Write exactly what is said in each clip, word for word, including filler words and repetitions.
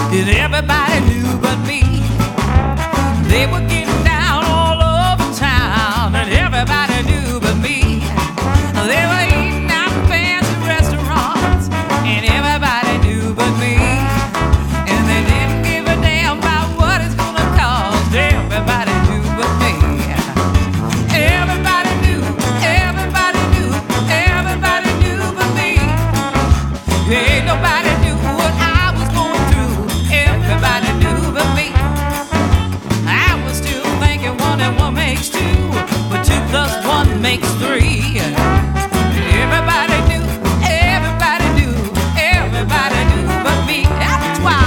and everybody knew but me. They were getting down all over town, and everybody knew but me. They were eating out in fancy restaurants, and everybody knew but me. And they didn't give a damn about what it's gonna cost. Everybody knew but me. Everybody knew, everybody knew, everybody knew but me. Ain't nobody knew what I was going through. Everybody knew but me. I was still thinking one and one makes two, but two plus one makes three. Everybody knew, everybody knew, everybody knew but me. That's why.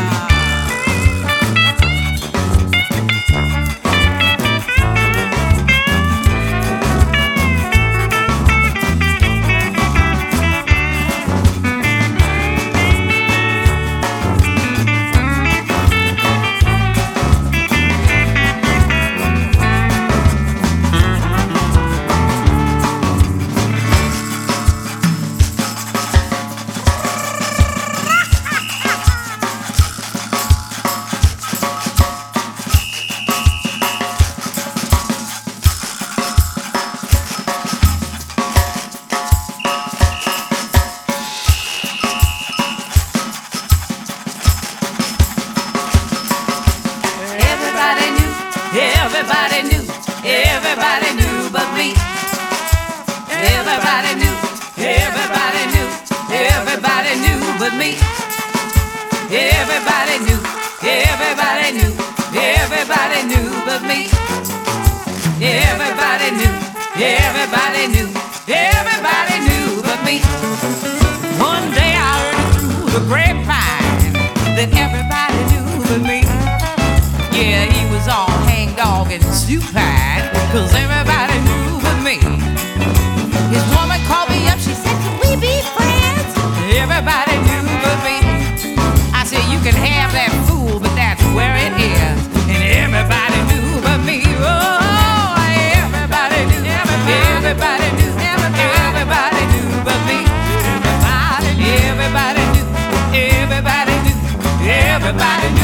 Everybody knew, everybody knew but me. Everybody knew, everybody knew, everybody knew but me. Everybody knew, everybody knew, everybody knew but me. Everybody knew, everybody knew, everybody knew but me. One day I heard through the grapevine that everybody knew but me. Yeah, he was all hangdog and supine, cause everybody knew but me. His woman called me up, she said, can we be friends? Everybody knew but me. I said, you can have that fool, but that's where it is. And everybody knew but me. Oh, everybody knew, everybody knew, everybody knew but me. Everybody knew, everybody knew, everybody knew, everybody knew.